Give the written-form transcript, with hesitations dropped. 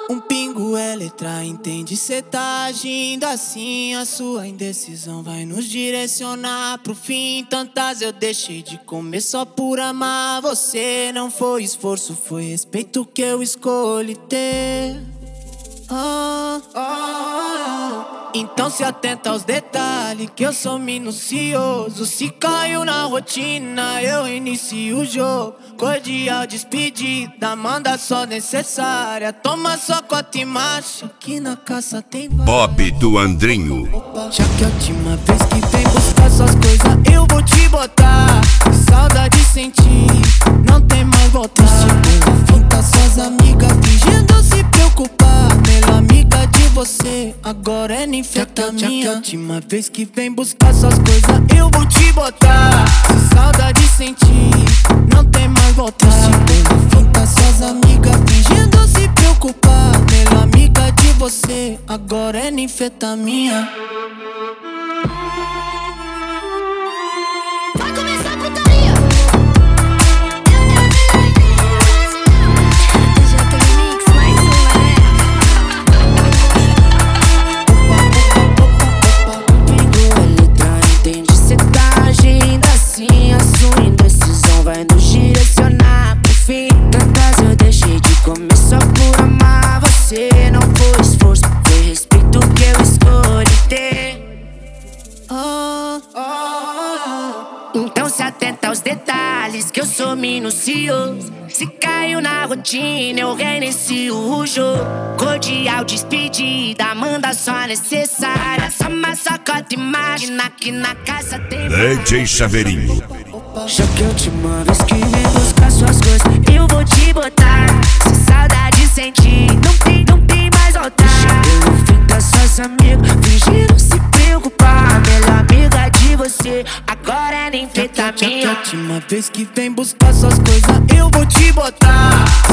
Um pingo é letra, entende? Cê tá agindo assim, a sua indecisão vai nos direcionar pro fim. Tantas eu deixei de comer só por amar você. Não foi esforço, foi respeito que eu escolhi ter. Então se atenta aos detalhes, que eu sou minucioso. Se caiu na rotina, eu inicio o jogo. Cordial despedida, manda só necessária. Toma só cota e marcha, que na caça tem várias. Bob do Andrinho. Já que a última vez que vem buscar suas coisas, eu vou te botar. Que saudade sentir, não tem mais volta. Pela finta, suas amigas fingindo se preocupar. Melhor amiga de você, agora é ninfetamina. Já que a última vez que vem buscar suas coisas, eu vou te botar. Se saudade sentir, não tem mais volta. Pela finta, suas amigas fingindo se preocupar. Melhor amiga de você, agora é ninfetamina. Vai começar a putaria. Já tem mix, mais Pingo é letra, entende? Cê tá agindo assim, a sua indecisão vai nos direcionar pro fim. Tantas eu deixei de comer só por amar você. Não foi esforço, foi respeito que eu escolhi ter. Então se atenta aos detalhes, que eu sou minucioso. Se caiu na rotina, eu reinicio o jogo. Cordial despedida, manda só necessária. Toma só cota e imagina que na casa tem DJ Chaveirinho. Já que a última vez que vem buscar suas coisas, eu vou te botar. Se saudade sentir, não tem mais volta. Pelo fim das suas amigas, fingindo se preocupar. Melhor amiga de você, agora é ninfetamina. Já que a última vez que vem buscar suas coisas, eu vou te botar.